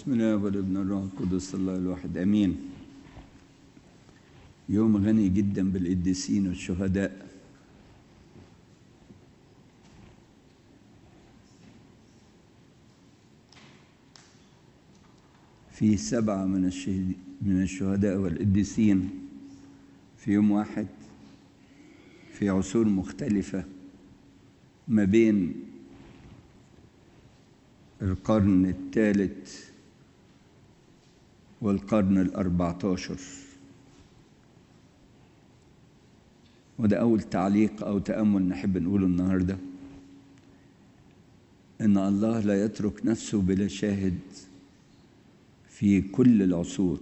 بسم الله والابن الروح القدس الله الواحد امين. يوم غني جدا بالقديسين والشهداء. في 7 من الشهداء والقديسين في يوم واحد في عصور مختلفة ما بين القرن الثالث والقرن ال14. وده أول تعليق أو تأمل نحب نقوله النهاردة، إن الله لا يترك نفسه بلا شاهد في كل العصور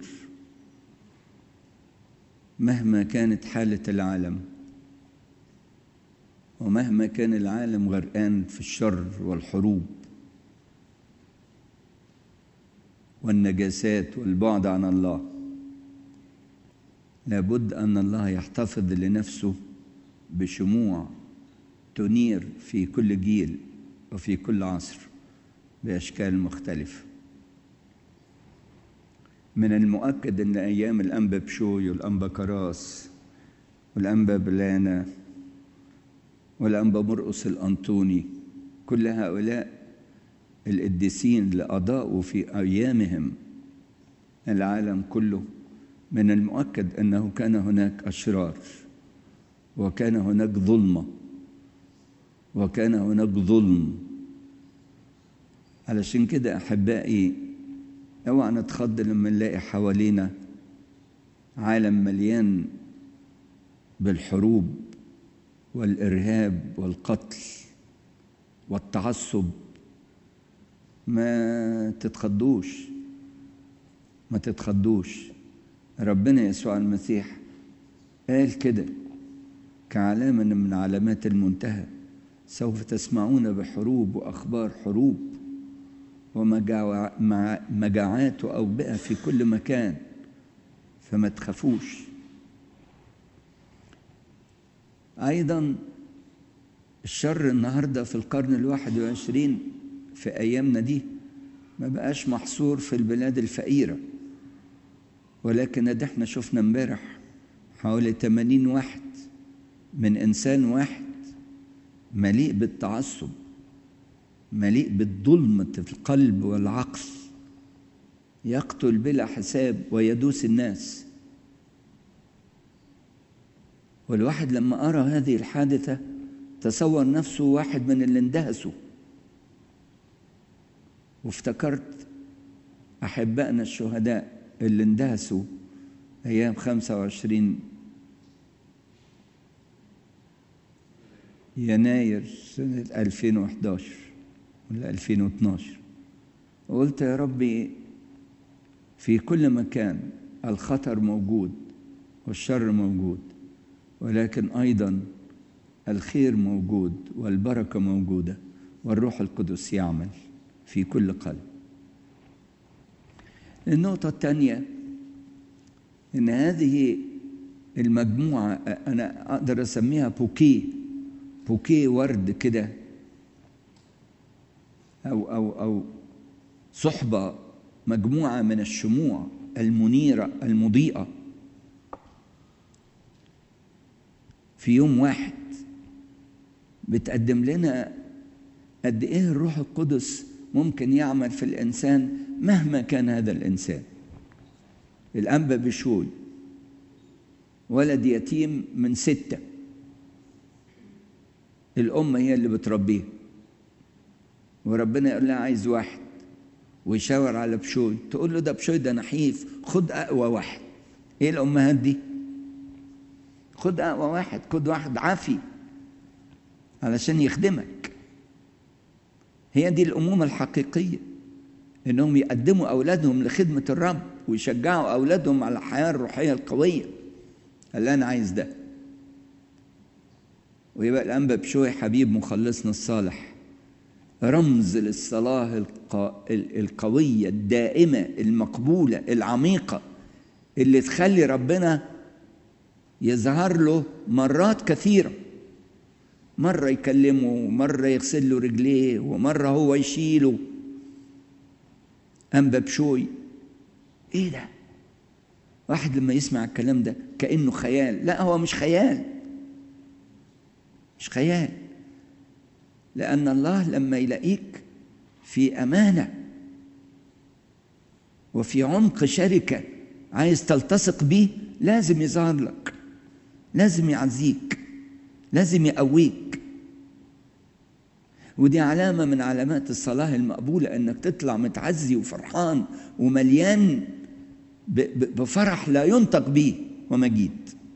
مهما كانت حالة العالم، ومهما كان العالم غرقان في الشر والحروب والنجاسات والبعد عن الله. لابد أن الله يحتفظ لنفسه بشموع تنير في كل جيل وفي كل عصر بأشكال مختلفة. من المؤكد أن أيام الأنبا بشوي والأنبا كراس والأنبا بلانا والأنبا مرقس الأنطوني، كل هؤلاء القديسين اللي أضاءوا في أيامهم العالم كله، من المؤكد أنه كان هناك أشرار، وكان هناك ظلمة، وكان هناك ظلم. علشان كده أحبائي، اوعى نتخض لما نلاقي حوالينا عالم مليان بالحروب والإرهاب والقتل والتعصب. ما تتخضوش. ربنا يسوع المسيح قال كده كعلامة من علامات المنتهى: سوف تسمعون بحروب وأخبار حروب ومجاعات وأوبئة في كل مكان، فما تخافوش. أيضا الشر النهاردة في القرن 21 في أيامنا دي ما بقاش محصور في البلاد الفقيرة، ولكن ده احنا شفنا امبارح حوالي 80 واحد من إنسان واحد مليء بالتعصب، مليء بالظلمة في القلب والعقل، يقتل بلا حساب ويدوس الناس. والواحد لما أرى هذه الحادثة تصور نفسه واحد من اللي اندهسوا، وافتكرت أحبائنا الشهداء اللي اندهسوا أيام 25 يناير سنة 2011 ولا 2012. وقلت يا ربي، في كل مكان الخطر موجود والشر موجود، ولكن أيضا الخير موجود والبركة موجودة، والروح القدس يعمل في كل قلب. النقطة الثانية، إن هذه المجموعة أنا أقدر أسميها بوكيه ورد كده، أو صحبة، مجموعة من الشموع المنيرة المضيئة في يوم واحد، بتقدم لنا قد إيه الروح القدس ممكن يعمل في الإنسان مهما كان هذا الإنسان. الأنبا بشوي ولد يتيم من 6، الأم هي اللي بتربيه، وربنا يقول لها عايز واحد، ويشاور على بشوي، تقول له ده بشوي ده نحيف، خد أقوى واحد. إيه الأمهات دي؟ خد أقوى واحد، خد واحد عافي علشان يخدمك. هي دي الأمومة الحقيقية، إنهم يقدموا أولادهم لخدمة الرب ويشجعوا أولادهم على الحياة الروحية القوية. قال أنا عايز ده. ويبقى الأنبا بشوي حبيب مخلصنا الصالح رمز للصلاة القوية الدائمة المقبولة العميقة، اللي تخلي ربنا يظهر له مرات كثيرة، مرة يكلمه، ومرة يغسل له رجليه، ومرة هو يشيله. أنبا بشوي. إيه ده؟ واحد لما يسمع الكلام ده كأنه خيال. لا، هو مش خيال، مش خيال، لأن الله لما يلاقيك في أمانة وفي عمق شركة عايز تلتصق بيه لازم يظهر لك، لازم يعزيك، لازم يقويك. ودي علامة من علامات الصلاة المقبولة، أنك تطلع متعزي وفرحان ومليان بفرح لا ينطق به ومجيد.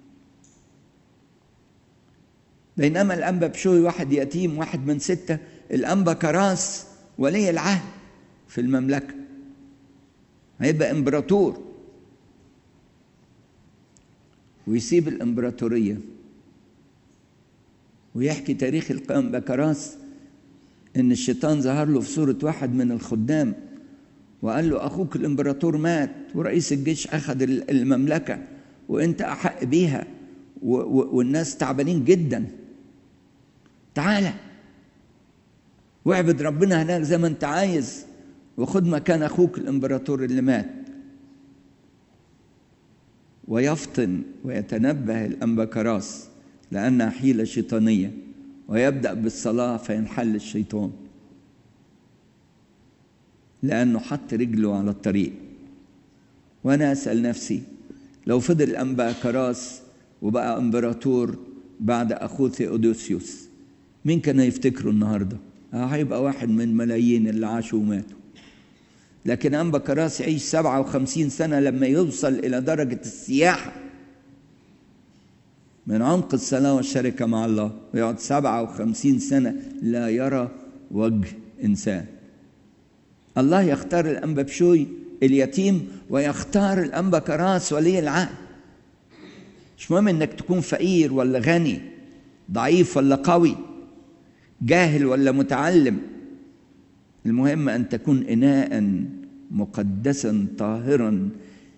بينما الأنبا بشوي واحد يتيم، واحد من 6. الأنبا كراس ولي العهد في المملكة، هيبقى إمبراطور ويسيب الإمبراطورية ويحكي تاريخ الأنبا كراس إن الشيطان ظهر له في صورة واحد من الخدام وقال له أخوك الإمبراطور مات ورئيس الجيش أخذ المملكة وإنت أحق بيها والناس تعبانين جدا، تعالى واعبد ربنا هناك زي ما أنت عايز وخد مكان أخوك الإمبراطور اللي مات. ويفطن ويتنبه الأنبا كراس لأنها حيلة شيطانية ويبدأ بالصلاة فينحل الشيطان، لأنه حط رجله على الطريق. وأنا أسأل نفسي لو فضل الأنبا كراس وبقى إمبراطور بعد أخوه ثيودوسيوس، مين كان يفتكره النهاردة؟ هيبقى واحد من ملايين اللي عاشوا وماتوا. لكن أنبا كراس يعيش 57 سنة لما يوصل إلى درجة السياحة من عمق الصلاة والشركة مع الله، ويقعد 57 سنة لا يرى وجه إنسان. الله يختار الأنبا بشوي اليتيم ويختار الأنبا كراس ولي العهد. مش مهم إنك تكون فقير ولا غني، ضعيف ولا قوي، جاهل ولا متعلم، المهم أن تكون إناء مقدسا طاهرا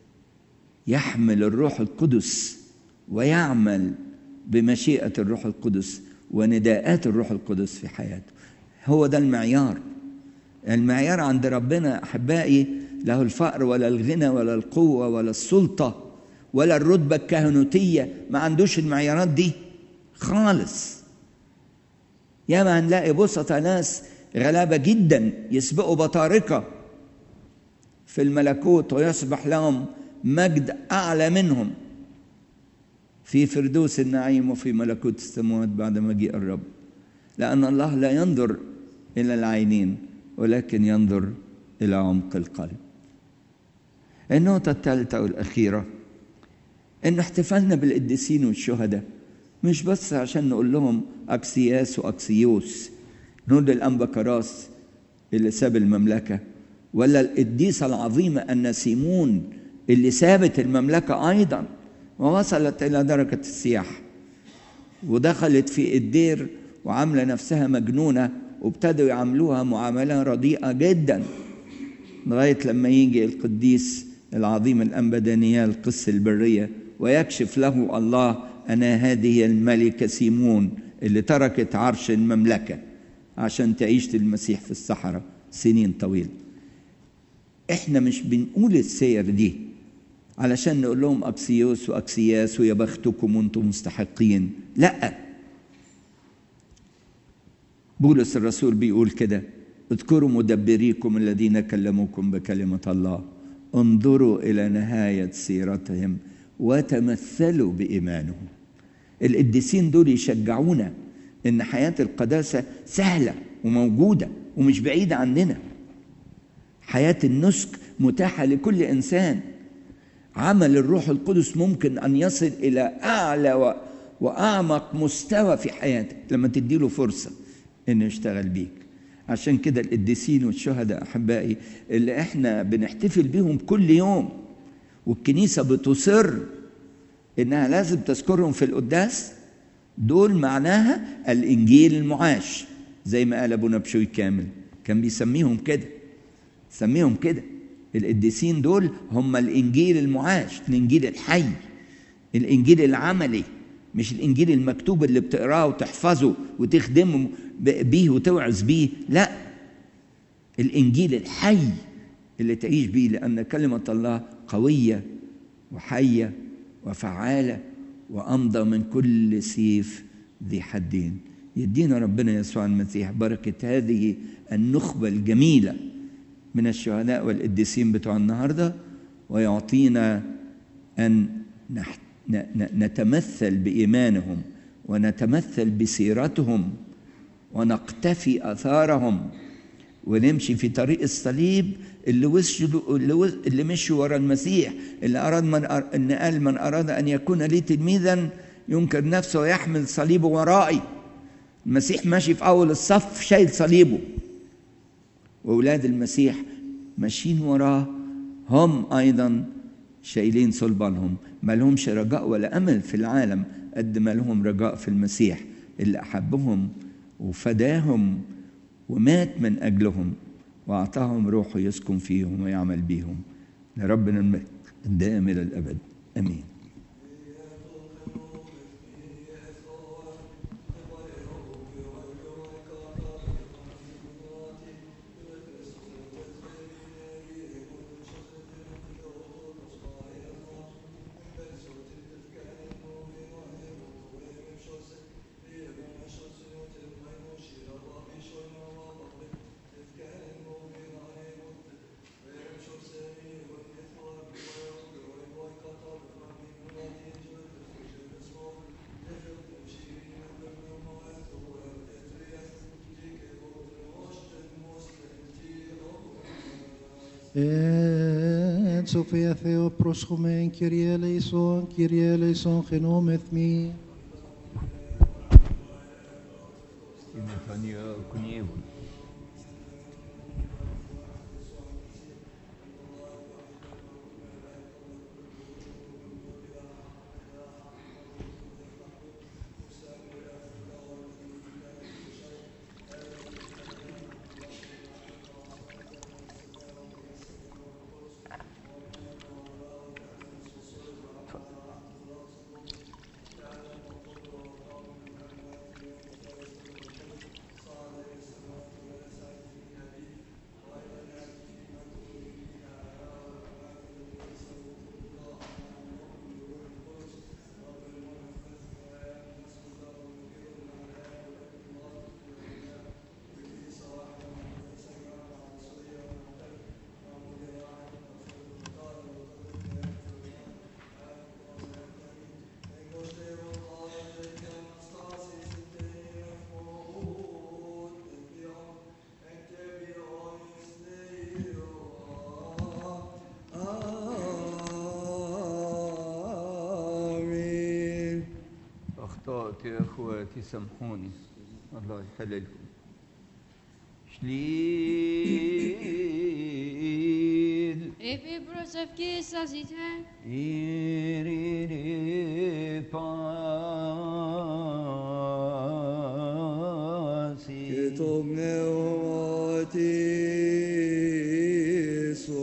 يحمل الروح القدس ويعمل بمشيئة الروح القدس ونداءات الروح القدس في حياته. هو ده المعيار. المعيار عند ربنا أحبائي له الفقر ولا الغنى ولا القوة ولا السلطة ولا الرتبة الكهنوتية، ما عندوش المعيارات دي خالص. ياما هنلاقي بسطة ناس غلابة جدا يسبقوا بطاركة في الملكوت ويصبح لهم مجد أعلى منهم في فردوس النعيم وفي ملكوت السماوات بعد مجيء الرب. لأن الله لا ينظر إلى العينين ولكن ينظر إلى عمق القلب. النقطة الثالثة والأخيرة إن احتفالنا بالقديسين والشهداء مش بس عشان نقول لهم أكسياس وأكسيوس، نقول للأنبا كراس اللي ساب المملكة، ولا القديسة العظيمة النسيمون اللي سابت المملكة أيضا ووصلت إلى درجة السياحة ودخلت في الدير وعاملة نفسها مجنونة وابتدوا يعاملوها معاملة رديئة جدا لغاية لما يجي القديس العظيم الأنبا دانيال قس البرية ويكشف له الله أنا هذه الملكة سيمون اللي تركت عرش المملكة عشان تعيش المسيح في الصحراء سنين طويلة. احنا مش بنقول السير دي علشان نقول لهم أكسيوس وأكسياس ويا بختكم وانتم مستحقين، لا. بولس الرسول بيقول كده اذكروا مدبريكم الذين كلموكم بكلمة الله، انظروا إلى نهاية سيرتهم وتمثلوا بإيمانهم. القديسين دول يشجعونا إن حياة القداسة سهلة وموجودة ومش بعيدة عننا. حياة النسك متاحة لكل إنسان. عمل الروح القدس ممكن أن يصل إلى أعلى وأعمق مستوى في حياتك لما تديله فرصة إنه يشتغل بيك. عشان كده القديسين والشهداء أحبائي اللي إحنا بنحتفل بيهم كل يوم والكنيسة بتصر إنها لازم تذكرهم في القداس، دول معناها الإنجيل المعاش زي ما قال أبونا بشوي كامل كان بيسميهم كده، سميهم كده. القديسين دول هم الإنجيل المعاش، الإنجيل الحي، الإنجيل العملي، مش الإنجيل المكتوب اللي بتقراه وتحفظه وتخدمه بيه وتوعظ بيه، لا، الإنجيل الحي اللي تعيش بيه، لأن كلمة الله قوية وحية وفعالة وأمضى من كل سيف ذي حدين. يدينا ربنا يسوع المسيح بركة هذه النخبة الجميلة من الشهداء والقديسين بتوع النهاردة، ويعطينا أن نتمثل بإيمانهم ونتمثل بسيرتهم ونقتفي أثارهم ونمشي في طريق الصليب اللي مشوا ورا المسيح، اللي قال من أراد أن يكون لي تلميذا ينكر نفسه ويحمل صليبه ورائي. المسيح ماشي في أول الصف شايل صليبه، وأولاد المسيح ماشيين وراه هم أيضا شايلين صلبانهم. ما لهمش رجاء ولا أمل في العالم قد ما لهم رجاء في المسيح اللي أحبهم وفداهم ومات من أجلهم وأعطاهم روحه يسكن فيهم ويعمل بيهم. لربنا المجد الدائم إلى الأبد، آمين. Sophia Theo proschomen Kyrie eleison genometh me. يا اخواتي سامحوني، الله يحللكم. شليل Epi prosevki saziten. Iriri pasi. Che tu me